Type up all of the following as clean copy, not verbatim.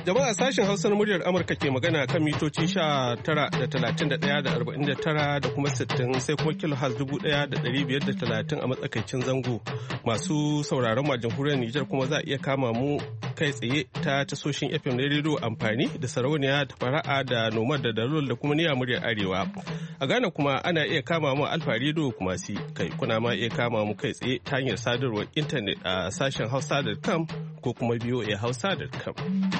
Jama'a sashen Hausa na muryar Amurka ke magana kan mitoci 19.31.49 da kuma 60 sai kuma kilohaz 1,530 a matsakaicin zango. Masu sauraron ma jamhuriyar Nijar kuma za a iya kama mu kai tsaye ta tasoshin FM na rediyo amfani da sarauniya da fara'a da nomad da dalol da kuma niyyar muryar Arewa. A Ghana kuma ana iya kama mu Alfa rediyo kuma si kai kuna ma iya kama mu kai tsaye ta hanyar sadarwar intanet a sashen hausa.com ko kuma voahausa.com.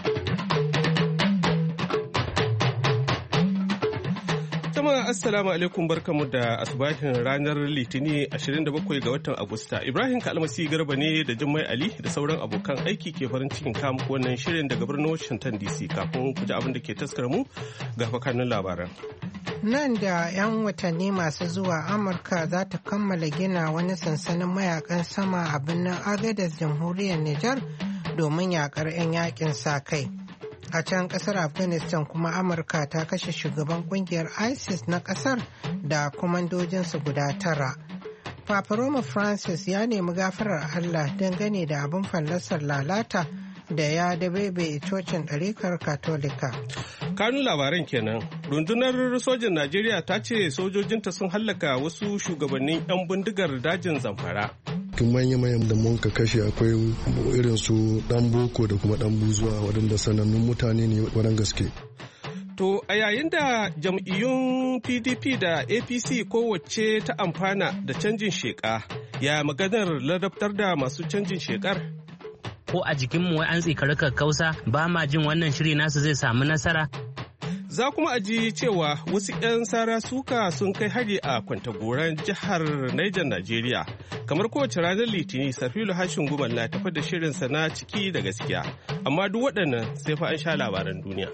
Jama'a assalamu alaikum barkamu da asubahin ranar Litini 27 ga watan Agusta. Ibrahim Kalmasi Garba ne da Jummai Ali da sauran abokan aiki ke farin cikin kamu wannan shirin daga birnin Washington DC kafin ku ji abin da ke taskar mu ga fakanin labaran. Nan da 'yan watanni masu zuwa Amurka za ta kammala gina wani sansanin mayakan sama a birnin Agadez jamhuriyar Nijar domin yakar 'yan yakin sa kai. A can kasar Afghanistan kuma Amurka ta kashe shugaban kungiyar ISIS na kasar da kwamandojinsu guda 9. Papa Roma Francis ya nemi gafarar Allah dangane da abin fallasar lalata da ya dabebe cocin ɗarikar Katolika. Kanun labaran kenan. Rundunar sojin Najeriya ta ce sojojinta sun hallaka wasu shugabannin 'yan bindigar dajin Zamfara. Manya-manyan da mun ka kashe akwai irin su dan boko da kuma dan buzuwa waɗanda sanannun mutane ne waɗanda gaske. To a yayin da jam'iyyun PDP da APC kowace ta amfana da canjin sheƙa, ya maganar ladabtar da masu canjin sheƙar? Ko a jikinmu wai an tsikari kakkausa ba ma jin wannan shiri nasu zai samu nasara. Za kuma a ji cewa wasu 'yan sara suka sun kai hari a Kwantagoran jihar Niger Najeriya. Kamar kowace ranar Litini, Sarfilu Hashin Gumal na tafi da shirinsa na ciki da gaskiya. Amma duk waɗannan sai fa an sha labaran duniya.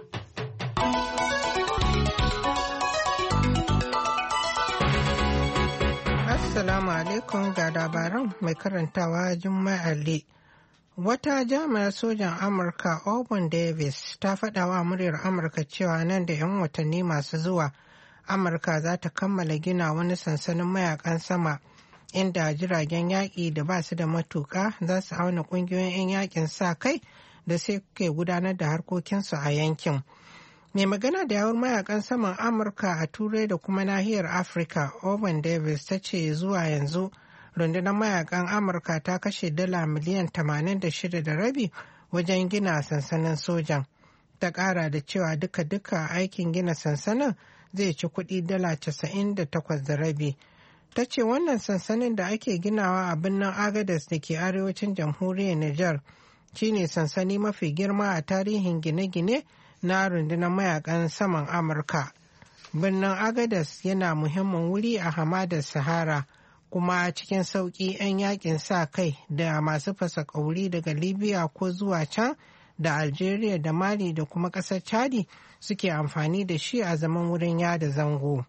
Assalamu alaikum ga labaran mai karantawa Jummai Ali. Wata jami'ar sojan Amurka Auburn Davis ta faɗa wa muryar Amurka cewa nan da 'yan watanni masu zuwa Amurka za ta kammala gina wani sansanin mayakan sama inda jiragen yaƙi da ba su da matuƙa za su auna ƙungiyoyin 'yan yaƙin sa kai da sai ke gudanar da harkokinsu a yankin. Mai magana da yawun mayakan saman Amurka a Turai da kuma nahiyar Afirka Auburn Davis ta ce zuwa yanzu rundunar mayakan Amurka ta kashe dala miliyan 86.5 wajen gina sansanin sojan. Ta ƙara da cewa duka aikin gina sansanin zai ci kuɗi dala 98.5. Ta ce wannan sansanin da ake ginawa a birnin Agadez da ke arewacin jamhuriyar Nijar shine sansani mafi girma a tarihin gine-gine na rundunar mayakan saman Amurka. Birnin Agadez yana muhimmin wuri a hamadar Sahara. Kuma cikin sauƙi 'yan yakin sa kai da masu fasa ƙauri daga Libya ko zuwa can da Algeria da Mali da kuma ƙasar Chadi suke amfani da shi a zaman wurin yada zango.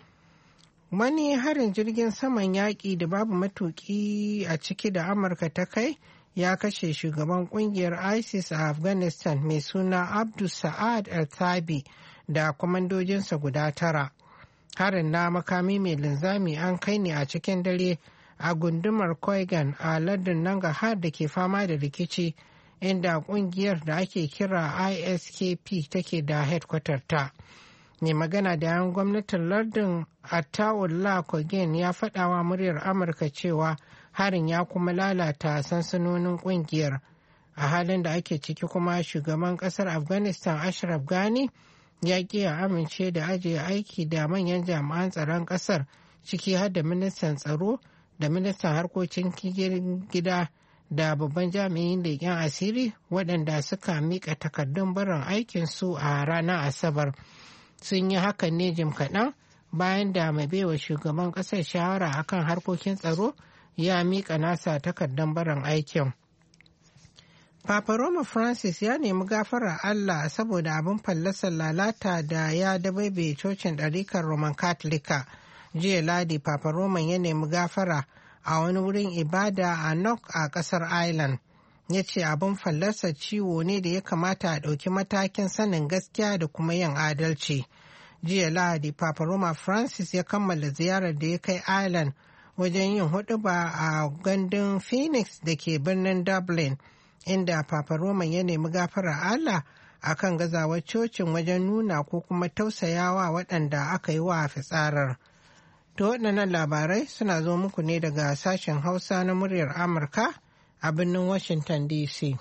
Wani harin jirgin saman yaƙi da babu matuƙi a ciki da Amurka ta kai ya kashe shugaban ƙungiyar ISIS a Afghanistan mai suna Abdul Sa'ad al-Thabi da kwamandojinsa guda 9. Harin na makami mai linzami an kai ne a cikin dare a gundumar Koigan a lardin Nangarhar da ke fama da rikici inda kungiyar da ake kira ISKP take da headquarter ta. Mai magana da yan gwamnatin lardin Ataullah Kogen ya faɗawa muryar Amurka cewa harin ya kuma lalata sansanonin kungiyar. A halin da ake ciki kuma shugaban ƙasar Afghanistan Ashraf Ghani ya ƙi ya amince da ajiye aiki da manyan jami'an tsaron ƙasar ciki har da ministan tsaro da ministan harkokin gida da babban jami'in leƙen asiri waɗanda suka miƙa takardun barin aikinsu a ranar Asabar. Sun yi hakan ne jim kaɗan bayan da mai baiwa shugaban ƙasar shawara akan harkokin tsaro ya miƙa nasa takardun barin aikin. Papa Roma Francis ya nemi gafarar Allah saboda abin fallasar lalata da ya dabaibaye cocin ɗarikar Roman Katolika. Jiya Ladi Papa Roma ya nemi gafara a wani wurin ibada a Nok a ƙasar Ireland. Ya ce abin fallasar ciwo ne da ya kamata a ɗauki matakin sanin gaskiya da kuma yin adalci. Jiya Lahadi Papa Roma Francis ya kammala ziyarar da ya kai Ireland wajen yin huɗuba a gandun Phoenix da ke birnin Dublin. Inda Papa Roman ya nemi gafarar Allah akan gazawar cocin wajen nuna ko kuma tausayawa waɗanda aka yi wa fitsarar. To waɗannan labarai suna zo muku ne daga sashen Hausa na muryar Amurka a birnin Washington DC.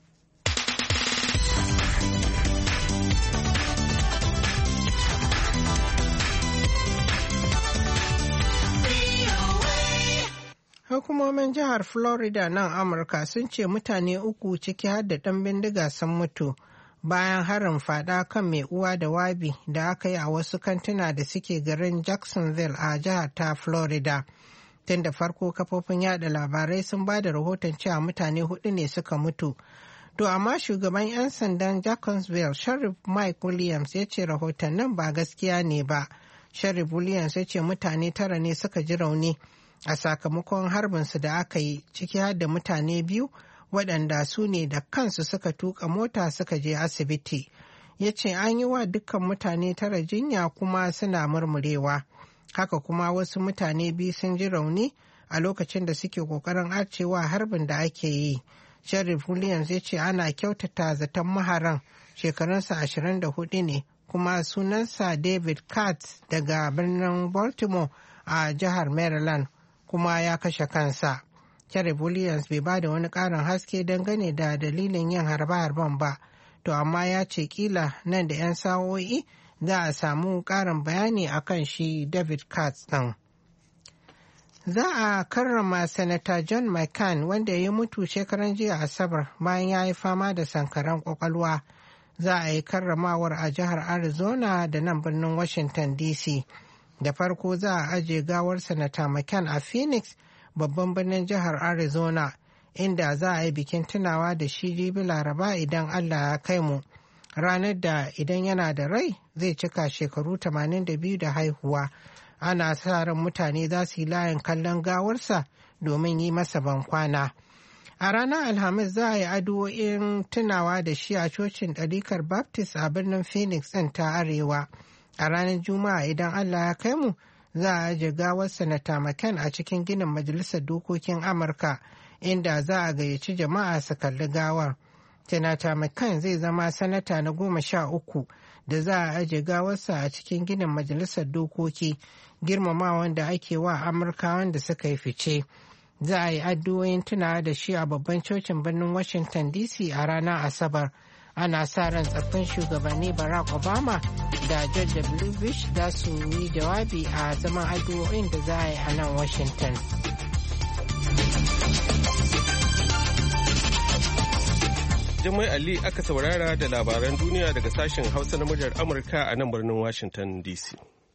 Hukumomin jihar Florida nan Amurka sun ce mutane uku ciki har da ɗan bindiga sun mutu bayan harin fada kan mai uwa da wabi da aka yi a wasu kantuna da suke garin Jacksonville a jihar ta Florida. Tun da farko kafofin yada labarai sun ba da rahoton cewa mutane hudu ne suka mutu. To amma shugaban 'yan sandan Jacksonville, Sheriff Mike Williams ya ce rahotannin ba gaskiya ne ba. Sheriff Williams ya ce mutane 9 ne suka ji rauni a sakamakon harbinsu da aka yi, ciki har da mutane 2 waɗanda su ne da kansu suka tuka mota suka je asibiti. Ya ce an yi wa dukkan mutane 9 jinya kuma suna murmurewa. Haka kuma wasu mutane 2 sun ji rauni a lokacin da suke ƙoƙarin arcewa harbin da ake yi. Sheriff Williams ya ce ana kyautata zaton maharan, shekarunsa 24 ne kuma sunansa David Katz daga birnin Baltimore a jihar Maryland, kuma ya kashe kansa. Sheriff Williams bai ba da wani ƙarin haske dangane da dalilin yin harbe-harben ba, to amma ya ce kila nan da 'yan sa'o'i za a samu ƙarin bayani akan shi David Katz ɗin. Za a karrama Sanata John McCain wanda ya mutu shekaran jiya Asabar bayan ya yi fama da sankaran kwakwalwa. Za a yi karramawar a jihar Arizona da nan birnin Washington DC. Da farko za a ajiye gawar Sanata McCain a Phoenix, babban birnin jihar Arizona, inda za a yi bikin tunawa da shi jibi Laraba idan Allah ya kai mu. Ranar da idan yana da rai zai cika shekaru 82 da haihuwa. Ana sa ran mutane za su yi layin kallon gawarsa domin yi masa bankwana. A ranar Alhamis za a yi addu'o'in tunawa da shi a cocin ɗarikar Baptist a birnin Phoenix ɗin ta Arewa. A ranar Juma'a idan Allah ya kai mu za a ajiye gawar Sanata McCain a cikin ginin Majalisar Dokokin Amurka, inda za a gayyaci jama'a su kalli gawar. Sanata McCain zai zama sanata na 13 da za a ajiye gawarsa a cikin ginin Majalisar Dokoki, girmamawan da ake wa Amurkawan da suka yi fice. Za a yi addu'o'in tunawa da shi a babban cocin birnin Washington DC a ranar Asabar. Ana sa ran tsaffin shugabanni Barack Obama da George W. Bush za su yi jawabi a zaman addu'o'in da za a yi a nan Washington. Jummai Ali aka saurara da labaran duniya daga sashen Hausa na muryar Amurka a nan birnin Washington DC.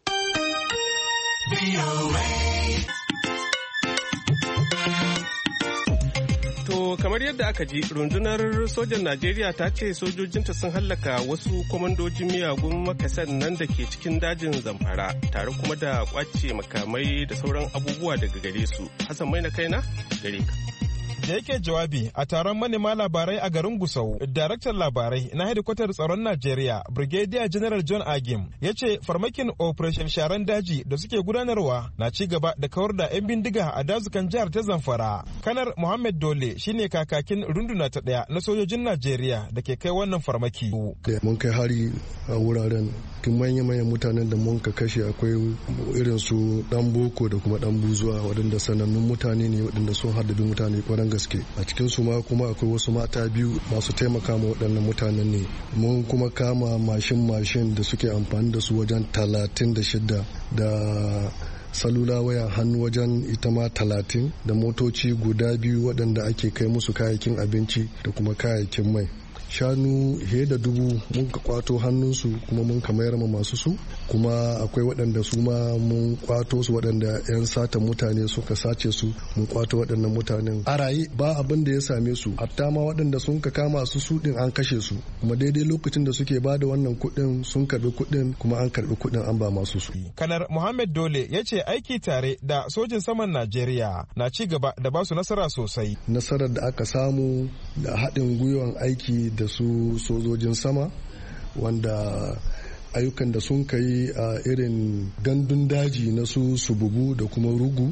To kamar yadda aka ji, rundunar sojan Najeriya ta ce sojojinta sun hallaka wasu kwamandojin miyagun makasan nan da ke cikin dajin Zamfara, tare kuma da kwace makamai da sauran abubuwa daga gare su. Hassan mai na kaina gare ka. Da yake jawabi a taron manema labarai a garin Gusau, daraktan labarai na hedikwatar tsaron Najeriya, Brigadier General John Agim, ya ce farmakin Operation Sharan Daji da suke gudanarwa na ci gaba da kawar da 'yan bindiga a dazukan jihar ta Zamfara. Kanar Muhammad Dole shine kakakin runduna ta 1 na sojojin Najeriya da ke kai wannan farmaki. Mun kai hari a wuraren tun manya-manyan mutanen da mun ka kashe akwai irin su dan boko da kuma dan buzuwa, waɗanda sanannun mutane ne waɗanda sun haddabi mutane kwaran gaske. A cikin su ma kuma akwai wasu mata 2 masu taimaka ma waɗannan mutanen ne. Mun kuma kama mashin da suke amfani da su wajen 36 da salula waya hannu wajen ita ma 30 da motoci guda 2 waɗanda ake kai musu kayayyakin abinci da kuma kayayyakin mai. Shanu fiye da 1000 mun ka kwato hannunsu kuma mun ka mayar ma masu su, kuma akwai waɗanda su ma mun kwato su waɗanda 'yan satan mutane suka sace su, mun kwato waɗannan mutanen a raye ba abin da ya same su, hatta ma waɗanda sun ka kama su din an kashe su, kuma daidai lokacin da suke ba da wannan kuɗin sun karbi kuɗin kuma an karbi kuɗin an ba masu su. Kanar Muhammad Dole ya ce aiki tare da sojin saman Najeriya na ci gaba da ba su nasara sosai. Nasarar da aka samu da haɗin gwiwan aiki da su sojojin sama, wanda ayyukan da sun kai a irin gandun daji na su Sububu da kuma Rugu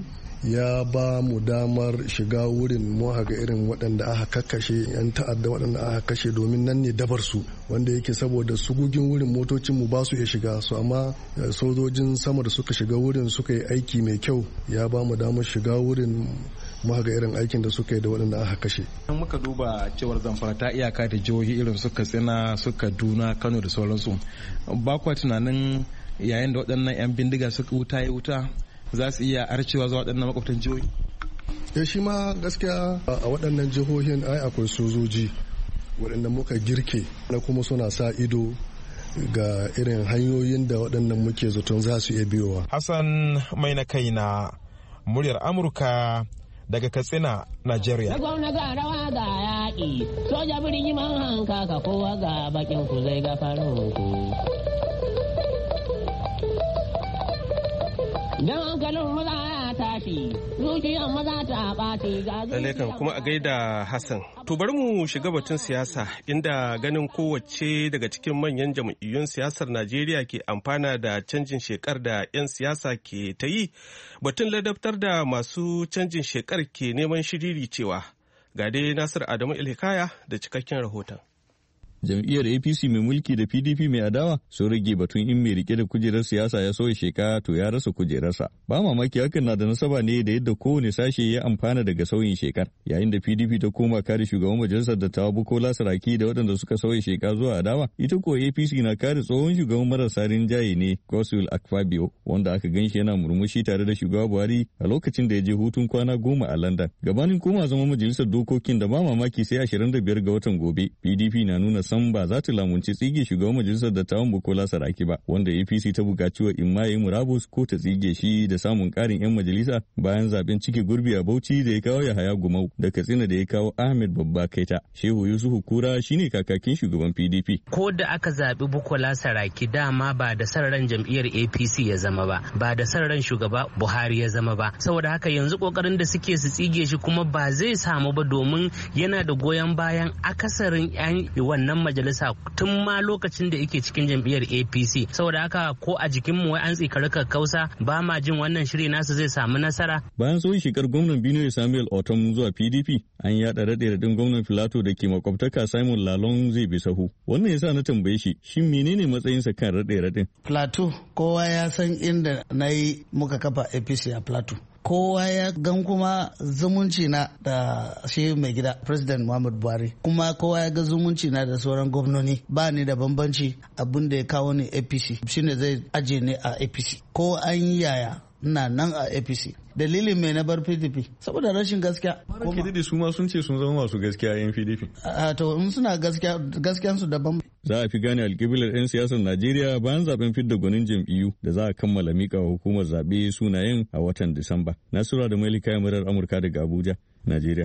ya ba mu damar shiga wurin mu ga irin waɗanda aka kakkashe 'yan ta'adda waɗanda aka kashe domin nan ne dabar su wanda yake saboda sugugin wurin motocin mu ba su iya shiga su amma sojojin sama da suka shiga wurin suka yi aiki mai kyau ya ba mu damar shiga wurin mu ga irin aikin da suka yi da waɗanda aka kashe. In muka duba cewar Zamfara ta iyaka da jihohi irin su Katsina su Kaduna Kano da sauransu ba kwa tunanin yayin da waɗannan 'yan bindiga suka wuta za su iya arcewa zuwa waɗannan makwabtan jihohi? Shi ma gaskiya a waɗannan jihohin ai akwai sojoji waɗanda muka girke na kuma suna sa ido ga irin hanyoyin da waɗannan muke zaton za su iya biyowa. Hassan mai na kai na muryar Amurka daga Katsina, Najeriya. Gwamna ga rawa ga yaƙi, soja birni man hanka ka kowa ga bakin ku zai ga farin ku. Don hankalin maza ya tashi, zuciyar maza ta ɓaci ga zuciya. Kuma a gaida Hassan. To bari mu shiga batun siyasa inda ganin kowace daga cikin manyan jam'iyyun siyasar Najeriya ke amfana da canjin shekar da 'yan siyasa ke ta yi. Batun ladabtar da masu canjin shekar ke neman shiriri cewa. Ga dai Nasir Adamu Ilhikaya da cikakken rahoton. Jam'iyyar APC mai mulki da PDP mai adawa sun rage batun in mai rike da kujerar siyasa ya sauya sheka to ya rasa kujerarsa. Ba mamaki hakan na da nasaba ne da yadda kowane sashe ya amfana daga sauyin shekar. Yayin da PDP ta koma kare shugaban majalisar dattawa Bukola Saraki da waɗanda suka sauya sheka zuwa adawa, ita ko APC na kare tsohon shugaban marasa rinjaye ne Godswill Akpabio wanda aka ganshi yana murmushi tare da shugaba Buhari a lokacin da ya je hutun kwana 10 a London. Gabanin koma zama majalisar dokokin da ba mamaki sai 25 ga watan gobe, PDP na nuna san ba za ta lamunci tsige shugaban majalisar dattawan Bukola Saraki ba, wanda APC ta buƙaci wa Imma murabus ko ta tsige shi da samun ƙarin 'yan majalisa bayan zaben cike gurbi a Bauchi da ya kawo Yahaya Gumau da Katsina da ya kawo Ahmed Babba Kaita. Shehu Yusufu Kura shine kakakin shugaban PDP. Ko da aka zaɓi Bukola Saraki dama ba da san ran jam'iyyar APC ya zama ba da san ran shugaba Buhari ya zama ba. Saboda haka yanzu kokarin da suke su tsige shi kuma ba zai samu ba domin yana da goyon bayan akasarin 'yan wannan majalisa tun ma lokacin da yake cikin jam'iyyar APC. Saboda haka ko a jikin mu an tsikari kausa ba ma jin wannan shiri nasu zai samu nasara. Bayan sauyin shekar gwamnan Benue Samuel Otom zuwa PDP, an yada raɗe-raɗin gwamnan Filato da ke makwabtaka Simon Lalong zai bi sahu. Wannan yasa na tambaye shi, shin menene matsayinsa kan raɗe-raɗin? Filato kowa ya san inda na yi muka kafa APC a Filato. Kowa ya gan kuma zumunci na da shi mai gida President Muhammadu Buhari, kuma kowa ya ga zumunci na da sauran gwamnoni. Ba ni da bambanci, abin da ya kawo ni APC shine zai aje ni a APC ko an yi yaya ina nan a APC. Dalilin mai na bar PDP saboda rashin gaskiya. PDP su ma sun ce sun zama masu gaskiya yan PDP. To in suna gaskiyansu daban. Za a fi gane alƙiblar 'yan siyasar Najeriya bayan zaben fidda gwanin jam'iyyu da za a kammala mika wa hukumar zaɓe sunayen a watan Disamba. Nasura da Malika murar Amurka daga Abuja, Najeriya.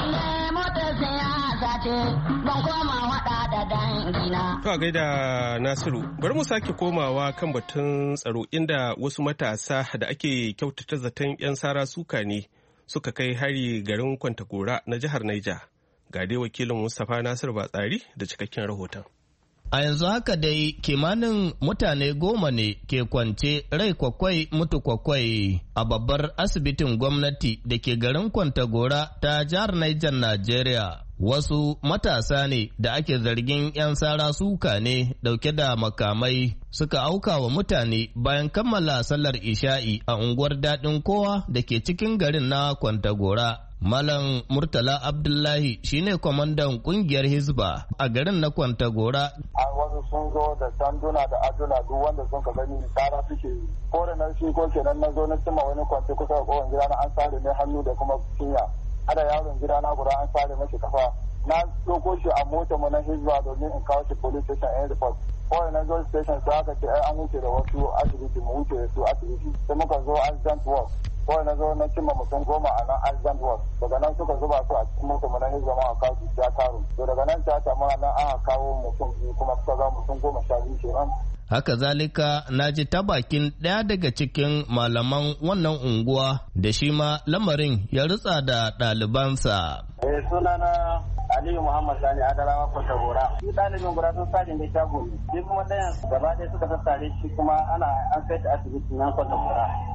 To a gaida Nasiru, bari mu sake komawa kan batun tsaro inda wasu matasa da ake kyautata zaton 'yan sara suka ne suka kai hari garin Kwantagora na jihar Niger. Ga dai wakilin Mustapha Nasir Batsari da cikakken rahoton. A yanzu haka dai kimanin mutane 10 ne ke kwance rai kwakwai mutu kwakwai a babbar asibitin gwamnati da ke garin Kwantagora ta jihar Niger, Najeriya. Wasu matasa ne da ake zargin 'yan sara suka ne dauke da makamai suka auka wa mutane bayan kammala sallar isha'i a unguwar Daɗin Kowa da ke cikin garin na Kwantagora. Malam Murtala Abdullahi shine kwamandan kungiyar Hizba a garin na Kwantagora. Wasu sun zo da sanduna da aduna duk wanda sun ka gani tsara suke yi. Ko da na shi ko kenan na zo na cimma wani kwance kusa da kowane gida na an sare ne hannu da kuma cinya. Ada yaron gida na guda an sare mashi kafa. Na doko shi a mota mu na Hizba domin in kawo shi police station and report. Kawai na zo station sai aka ce an wuce da wasu asibiti mu wuce da su asibiti. Sai muka zo accident work. Kawai na zo na cimma mutum 10 a nan accident work. Daga nan suka zuba su a cikin mota mu na Hizba ma a kawo su ya taro. To daga nan ta ma nan aka kawo mutum biyu kuma suka ga mutum 12 kenan. Haka zalika na ji ta bakin ɗaya daga cikin malaman wannan unguwa da shi ma lamarin ya rutsa da ɗalibansa. Sunana Aliyu Muhammad Sani Adarawa Kwantagora. Shi ɗalibin guda sun sajin da shago ne. Shi kuma ɗayan gaba ɗaya suka sassare shi kuma an kai ta asibiti nan Kwantagora.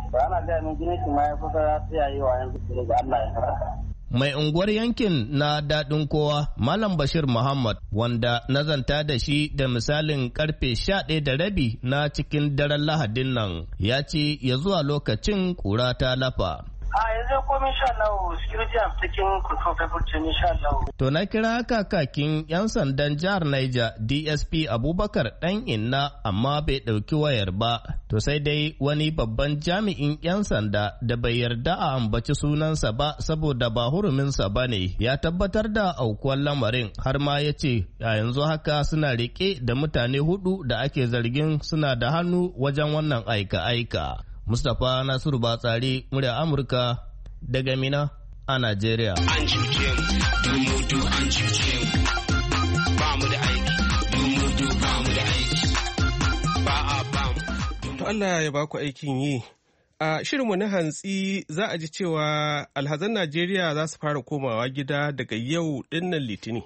ba ana gaya min jinin shi ma ya kusa tsayayewa yanzu da Allah ya karaka. Mai unguwar yankin na daɗin kowa Malam Bashir Muhammad wanda nazanta da shi da misalin karfe 11:30 na cikin daren Lahadin nan ya ce ya zuwa lokacin kura ta lafa. Yanzu komai insha Allah security a cikin control insha Allah. To na kira kakakin 'yan sandan jihar Niger DSP Abubakar Dan Inna amma bai ɗauki wayar ba. To sai dai wani babban jami'in 'yan sanda da bai yarda a ambaci sunansa ba saboda ba huruminsa ba ne ya tabbatar da aukuwar lamarin har ma ya ce a yanzu haka suna riƙe da mutane 4 da ake zargin suna da hannu wajen wannan aika-aika. Mustapha Nasiru Batsari, murya Amurka daga Mina a Najeriya. An cuce mu, an cuce mu, ba mu da aiki, ba mu da aiki, ba a ba mu. To Allah ya baku aikin yi. A shirinmu na hantsi za a ji cewa alhazan Najeriya za su fara komawa gida daga yau dinnan Litini.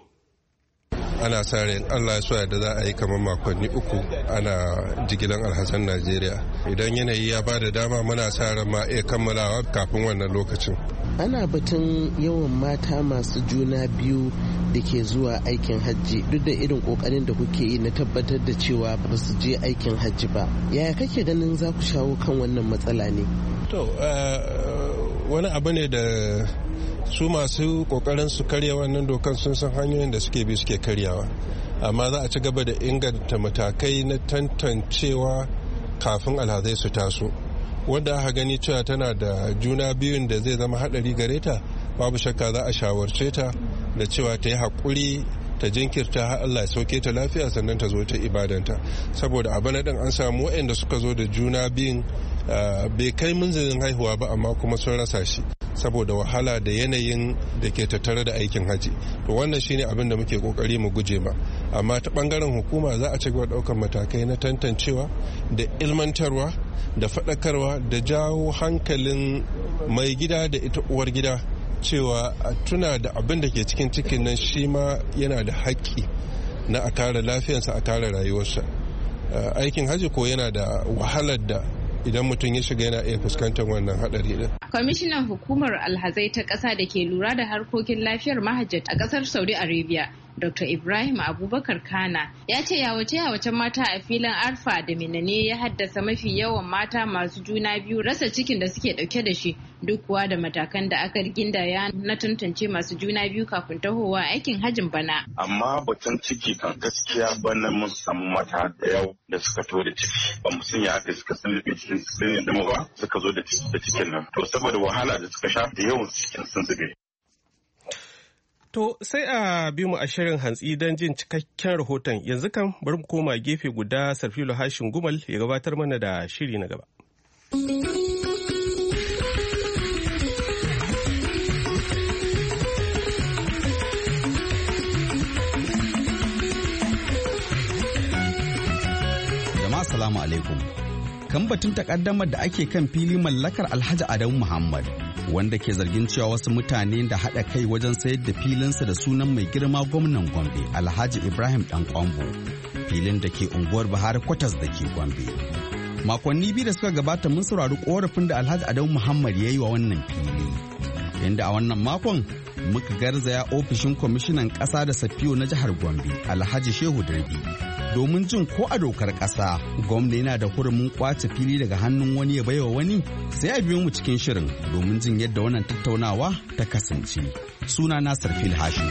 Ana sa ran Allah ya so da za a yi kamar makonni 3 ana jigilan alhazan Najeriya. Idan yanayi ya ba da dama muna sa ran ma iya kammalawa kafin wannan lokacin. Ana batun yawan mata masu juna biyu da ke zuwa aikin hajji duk da irin kokarin da kuke yi na tabbatar da cewa ba su je aikin hajji ba. Yaya kake ganin za ku shawo kan wannan matsala ne? To wani abu ne da su masu kokarin su karya wannan dokan sun san hanyoyin da suke bi suke karyawa, amma za a ci gaba da inganta matakai na tantancewa kafin alhazai su taso. Wanda aka gani cewa tana da juna biyun da zai zama hadari gare ta, babu shakka za a shawarce ta da cewa ta yi haƙuri ta jinkirta har Allah ya sauke ta lafiya sannan ta zo ta ibadanta. Saboda a bana din an samu waɗanda suka zo da juna biyun bai kai munzalin haihuwa ba amma kuma sun rasa shi saboda wahala da yanayin da ke tattare da aikin haji. To wannan shine abin da muke kokari mu guje ma, amma ta bangaren hukuma za a ci gaba daukar matakai na tantancewa da ilmantarwa da faɗakarwa da jawo hankalin mai gida da ita uwar gida cewa a tuna da abin da ke cikin cikin nan shi ma yana da haƙƙi na a kare lafiyarsa, a kare rayuwarsa. Aikin haji ko yana da wahalar da idan mutum ya shiga yana iya fuskantar wannan haɗari din. Kwamishinan hukumar alhazai ta ƙasa da ke lura da harkokin lafiyar mahajjata a ƙasar Saudi Arabia, Dr. Ibrahim Abubakar Kana, ya ce yawace-yawacen mata a filin Arfa da Mina ne ya haddasa mafi yawan mata masu juna biyu rasa cikin da suke ɗauke da shi, duk kuwa da matakan da aka gindaya na tantance masu juna biyu kafin tahowa aikin hajjin bana. Amma batun ciki kan gaskiya bana mun samu mata da yau da suka to da ciki, ba mu sanya aka suka san cikin sun dama ba suka zo da cikin nan. To saboda wahala da suka sha da yawan cikin sun zube. To sai a bi mu a shirin hantsi don jin cikakken rahoton. Yanzu kan bari mu koma gefe guda Sarfilo Hashin Gumal ya gabatar mana da shiri na gaba. Jama'a salamu alaikum. Kan batun takaddamar da ake kan fili mallakar Alhaji Adamu Muhammad, wanda ke zargin cewa wasu mutane da haɗa kai wajen sayar da filinsa da sunan mai girma gwamnan Gombe Alhaji Ibrahim Dan Kwambo, filin da ke unguwar Bahar Kwatas da ke Gombe. Makonni biyu da suka gabata mun saurari korafin da Alhaji Adamu Muhammad ya yi wa wannan fili, inda a wannan makon muka garzaya ofishin kwamishinan ƙasa da safiyo na jihar Gombe Alhaji Shehu Darbi domin jin ko a dokar ƙasa gwamna yana da hurumin kwace fili daga hannun wani ya baiwa wani. Sai a biyo mu cikin shirin domin jin yadda wannan tattaunawa ta kasance. Suna na Sarfil Hashim.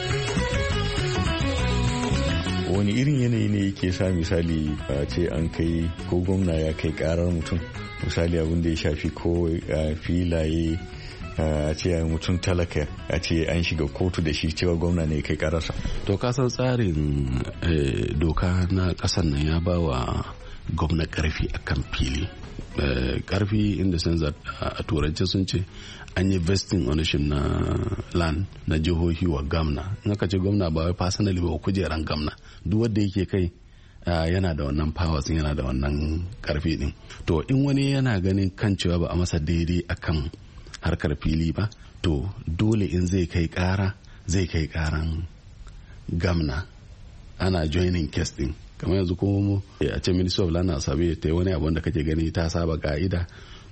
Wani irin yanayi ne yake sa misali a ce an kai ko gwamna ya kai karar mutum, misali abin da ya shafi ko filaye a ce mutum talaka a ce an shiga kotu da shi cewa gwamna ne kai kararsa. To kasan tsarin doka na kasan nan ya ba wa gwamna karfi a kan fili. Karfi inda sun a turance sun ce an yi vesting ownership na land na jihohi wa gamna. In aka ce gwamna ba wai personally ba kujeran gamna, duk wanda yake kai yana da wannan powers, yana da wannan karfi din. To in wani yana ganin kan cewa ba a masa daidai akan harkar fili ba, to dole in zai kai karan gamna, ana joining case din. Kamar yanzu kuma a ce Ministry of Land Survey ta wani abu da kake gani ta saba ka'ida,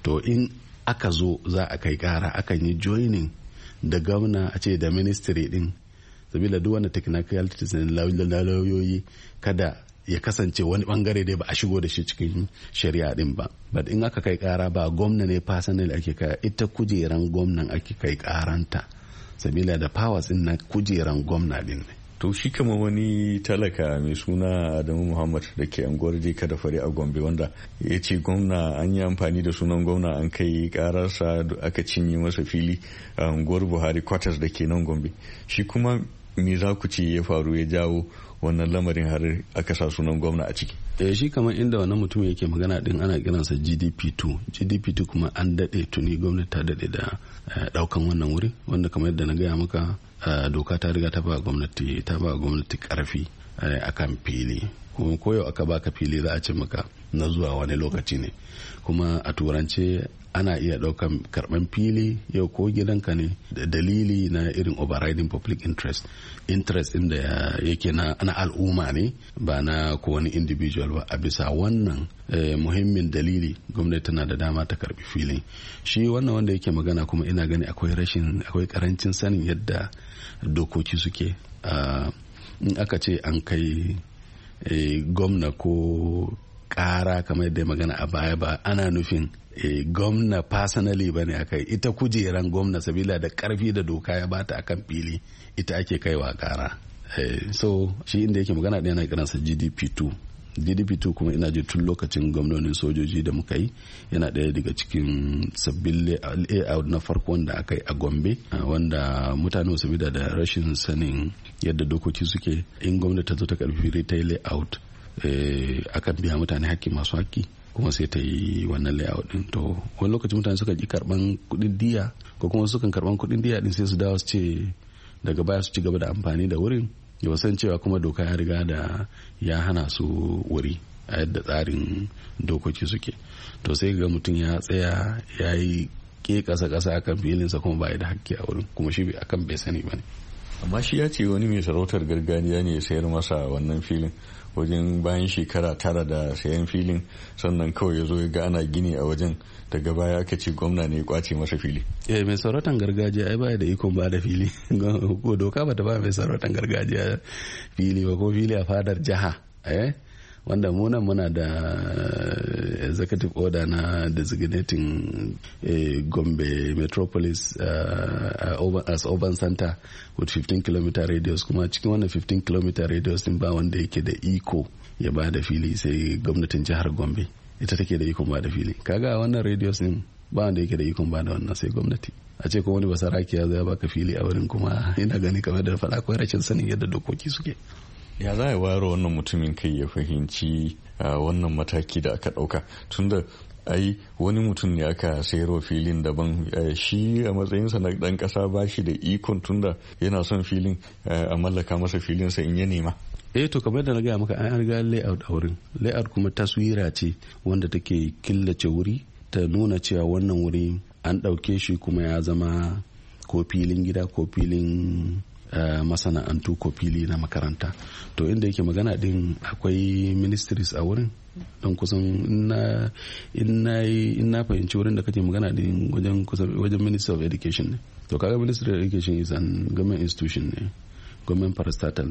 to in aka zo za a kai kara akan yi joining da gwamna a ce da ministry din sabila duk wanda technicalities na lauyoyi kada ya kasance wani bangare dai ba a shigo da shi cikin shari'a din ba. But in aka kai kara ba gwamna ne personal ake kai, ita kujeran gwamnan ake kai karanta sabila da powers din na kujeran gwamna din ne. To shi kama wani talaka mai suna Adamu Muhammad da ke anguwar Jeka da Fari a Gombe wanda ya ce gwamna an yi amfani da sunan gwamna an kai kararsa aka cinye masa fili a unguwar Buhari quarters da ke nan Gombe. Shi kuma me za ku ce ya faru ya jawo wannan lamarin har aka sa sunan gwamna a ciki? Shi kamar inda wannan mutum yake magana din ana kiransa GDP2 kuma an daɗe tuni gwamnati ta daɗe da ɗaukan wannan wuri wanda kamar yadda na gaya maka doka ta riga ta ba gwamnati karfi akan fili kuma koyo aka baka fili za a ce maka na zuwa wani lokaci ne kuma a turance ana iya daukan karban fili yau ko gidanka ne da dalili na irin overriding public interest din da yake na al'umma ne ba na ko wani individual ba. A bisa wannan muhimmin dalili gwamnati tana da dama ta karbi fili. Shi wannan wanda yake magana kuma ina gani akwai karancin sanin yadda dokoki suke. In aka ce an kai gwamna ko kara kamar yadda magana a baya ba ana nufin gwamna personally ba ne aka ita kujeran gwamna sabila da karfi da doka ya bata akan fili ita ake kaiwa kara. So shi inda yake magana ɗaya na kiransa GDP2 kuma ina ji tun lokacin gwamnonin sojoji da muka yi yana ɗaya daga cikin sabbin layout na farko wanda aka yi a Gombe wanda mutane sabida da rashin sanin yadda dokoki suke in gwamnati ta zo ta karfi retail layout akan biya mutane haƙƙi masu haƙƙi kuma sai ta yi wannan layout din. To wani lokaci mutane suka ki karban kuɗin diya ko kuma sukan karban kuɗin diya din sai su dawo su ce daga baya su ci gaba da amfani da wurin ya san cewa kuma doka ya riga da ya hana su wuri a yadda tsarin dokoki suke. To sai ga mutum ya tsaya ya yi ke kasa akan filinsa kuma ba da haƙƙi a wurin kuma shi akan bai sani ba ne. Amma shi ya ce wani mai sarautar gargajiya ne ya sayar masa wannan filin wajen bayan shekara 9 da sayan filin sannan kawai ya zo ya ga ana gini a wajen daga baya aka ce gwamna ne ya kwace masa fili. Mai sarautar gargajiya ai baya da ikon ba da fili ko doka ba ta ba mai sarautar gargajiya fili ba ko fili a fadar jiha wanda muna da executive order na designating Gombe metropolis as urban center with 15 km radius kuma cikin wannan 15 km radius din ba wanda yake da iko ya ba da fili sai gwamnatin jihar Gombe ita take da ikon ba da fili. Kaga wannan radius din ba wanda yake da ikon ba da wannan sai gwamnati. A ce ko wani basaraki ya zo ya baka fili a wurin kuma ina gani kamar da faɗa akwai rashin sanin yadda dokoki suke. Ya za a ware wannan mutumin kai ya fahimci wannan mataki da aka ɗauka tunda ai wani mutum ne aka sayarwa filin daban shi a matsayinsa na ɗan ƙasa ba shi da ikon tunda yana son filin a mallaka masa filinsa in ya nema. To kamar da na gaya maka an riga layout a wurin. Layout kuma taswira ce wanda take killace wuri ta nuna cewa wannan wuri an ɗauke shi kuma ya zama ko filin gida ko filin masana'antu ko fili na makaranta. To inda yake magana din akwai ministries a wurin don kusan in na fahimci wurin da kake magana din wajen ministry of education ne. To kaga ministry of education is an government institution ne, government parastatal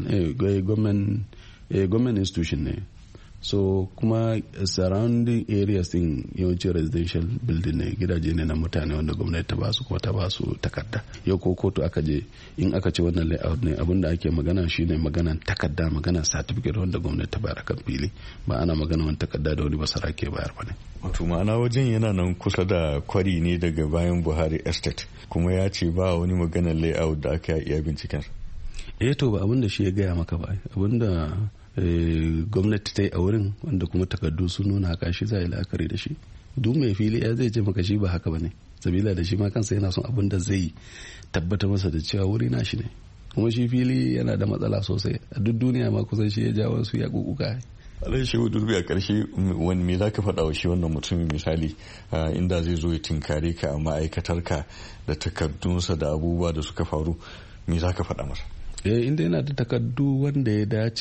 government institution ne. So kuma surrounding areas din yawanci residential building ne, gidaje ne na mutane wanda gwamnati ta basu kuma ta basu takarda. Yau ko kotu aka je in aka ce wannan layout ne abinda ake magana shine maganan takarda, maganan certificate wanda gwamnati ta bayar kan fili, ba ana magana wani takarda da wani basara ke bayar ba ne. Wato ma'ana wajen yana nan kusa da kwari ne daga bayan Buhari Estate kuma ya ce ba wani maganan layout da aka iya binciken. To ba abinda shi ya gaya maka ba, abinda gwamnati ta yi a wurin wanda kuma takardu sun nuna haka shi za a yi la'akari da shi. Duk mai fili ya zai ce maka shi ba haka ba ne, sabila da shi ma kansa yana son abin da zai tabbata masa da cewa wuri na shi ne. Kuma shi fili yana da matsala sosai a duk duniya ma kusan shi ya jawo su ya kukuka. Alai Shehu Durbi a ƙarshe wani me za ka faɗa wa shi wannan mutumin misali inda zai zo ya tinkare ka a ma'aikatarka da takardunsa da abubuwa da suka faru me za ka faɗa masa? Inda yana da takardu wanda ya dace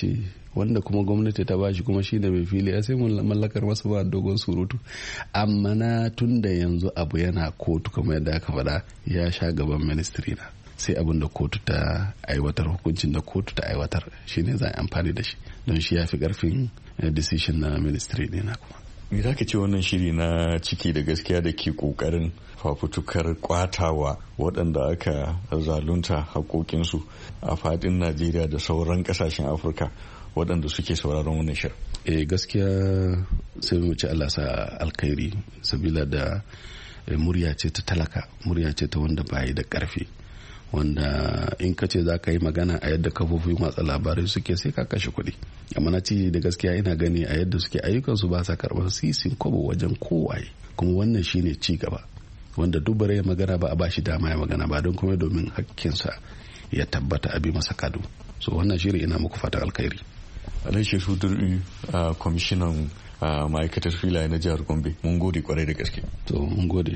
wanda kuma gwamnati ta bashi kuma shine mai fili sai mun mallakar masa ba dogon surutu. Amma na tun da yanzu abu yana kotu kamar yadda aka faɗa ya sha gaban ministry na, sai abin da kotu ta aiwatar, hukuncin da kotu ta aiwatar shine za a amfani da shi, don shi ya fi karfin decision na ministry ne na. Kuma me za ka ce wannan shiri na ciki da gaskiya da ke kokarin fafutukar kwatawa waɗanda aka zalunta haƙoƙinsu a faɗin Najeriya da sauran ƙasashen Afirka waɗanda suke sauraron wannan shirin? Gaskiya sai mu ci Allah sa alkhairi, sabila da murya ce ta talaka, murya ce ta wanda bayi da ƙarfi, wanda in ka ce za ka yi magana a yadda kafofin watsa labarai suke sai ka kashe kuɗi. Amma na ci da gaskiya ina gani a yadda suke ayyukansu ba sa karɓar sisin kobo wajen kowaye, kuma wannan shine ci gaba, wanda duk bare ya magana ba a ba shi dama ya magana ba, don kuma domin hakkinsa ya tabbata a bi masa kado. So wannan shiri ina muku fatan alkhairi. Alaishe Sudur'i, kwamishinan ma'aikatar filaye na jihar Gombe, mun gode kwarai da gaske. To mun gode.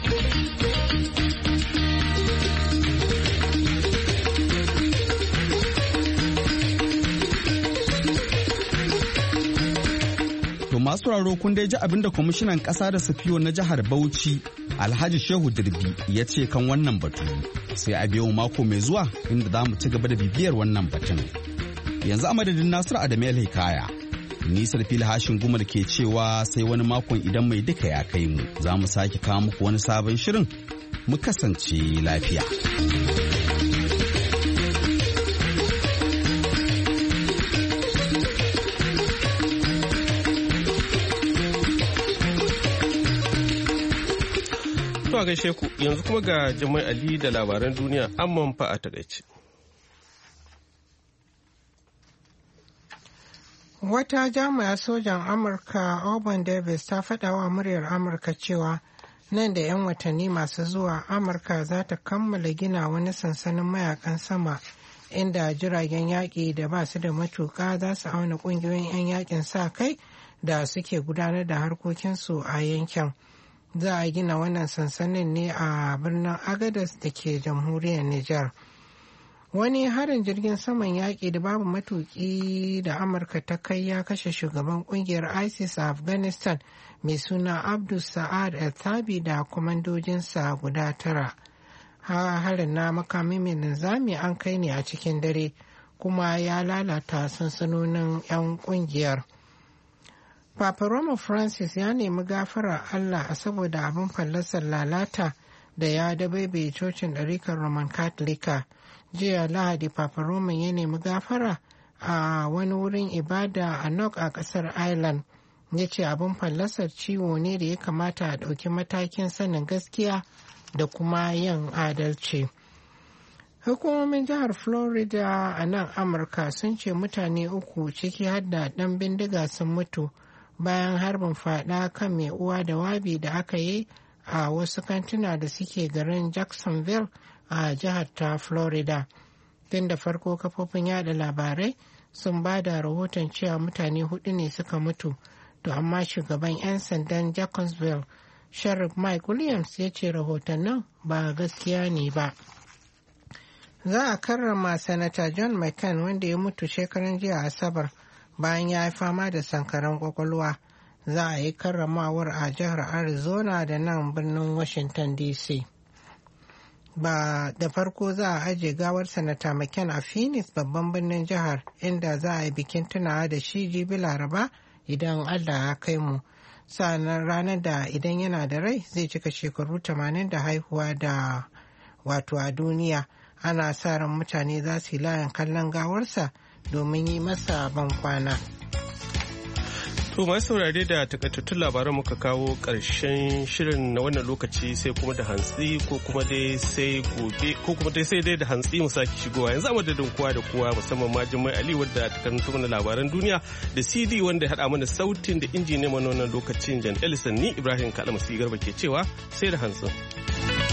To masu raro kun dai ji abin da kwamishinan ƙasa da safiyo na jihar Bauchi Alhaji Shehu Dirbi ya ce kan wannan batu. Sai a biyo mako mai zuwa inda za mu ci gaba da bibiyar wannan batun. Yanzu a madadin Nasiru Adamu Hikaya, nisar fili hashin gumal ke cewa sai wani makon idan mai duka ya kai mu za mu sake kawo muku wani sabon shirin, mu kasance lafiya. To gaishe ku, yanzu kuma ga Jummai Ali da labaran duniya amman fa a takaice. Wata jami'ar sojan Amurka Auburn Davis ta faɗa wa muryar Amurka cewa nan da 'yan watanni masu zuwa Amurka za ta kammala gina wani sansanin mayakan sama inda jiragen yaƙi da ba su da matuƙa za su auna ƙungiyoyin 'yan yaƙin sa kai da suke gudanar da harkokinsu a yankin. Za a gina wannan sansanin ne a birnin Agadez da ke jamhuriyar Nijar. Wani harin jirgin saman yaƙi da babu matuƙi da Amurka ta kai ya kashe shugaban ƙungiyar ISIS a Afghanistan mai suna Abdul Sa'ad al-Thabi da kwamandojinsa guda 9. Harin na makami mai linzami an kai ne a cikin dare kuma ya lalata sansanonin 'yan ƙungiyar. Papa Roma Francis ya nemi gafarar Allah a saboda abin fallasar lalata da ya dabaibaye cocin ɗarikar Roman Katolika. Jiya Lahadi Papa Roma ya nemi gafara a wani wurin ibada a Nok a ƙasar Ireland. Ya ce abin fallasar ciwo ne da ya kamata a ɗauki matakin sanin gaskiya da kuma yin adalci. Hukumomin jihar Florida a nan Amurka sun ce mutane 3 ciki har da ɗan bindiga sun mutu bayan harbin fada kan mai uwa da wabi da aka yi a wasu kantuna da suke garin Jacksonville a jihar ta Florida. Tun da farko kafofin yada labarai sun ba da rahoton cewa mutane 4 ne suka mutu, to amma shugaban 'yan sandan Jacksonville Sheriff Mike Williams ya ce rahotannin ba gaskiya ne ba. Za a karrama Sanata John McCain wanda ya mutu shekaran jiya Asabar bayan ya yi fama da sankaran kwakwalwa. Za a yi karramawar a jihar Arizona da nan birnin Washington DC. Ba da farko za a ajiye gawar Sanata McCain a Phoenix babban birnin jihar inda za a yi bikin tunawa da shi jibi Laraba idan Allah ya kai mu. Sa'annan ranar da idan yana da rai zai cika shekaru 80 da haihuwa da wato a duniya. Ana sa ran mutane za su yi layin kallon gawarsa domin yi masa ban kwana. To masu saurare da takaitattun labaran muka kawo ƙarshen shirin na wannan lokaci sai kuma da hantsi ko kuma dai sai gobe ko kuma dai sai dai da hantsi mu sake shigowa yanzu a madadin kowa da kowa musamman ma Jummai Ali wadda ta karanta mana labaran duniya da CD wanda ya haɗa mana sautin da injiniyan mana wannan lokacin Jan Ellison ni Ibrahim Kalamasi Garba ke cewa sai da hantsin.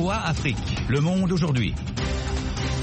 VOA Afrique, Le Monde aujourd'hui.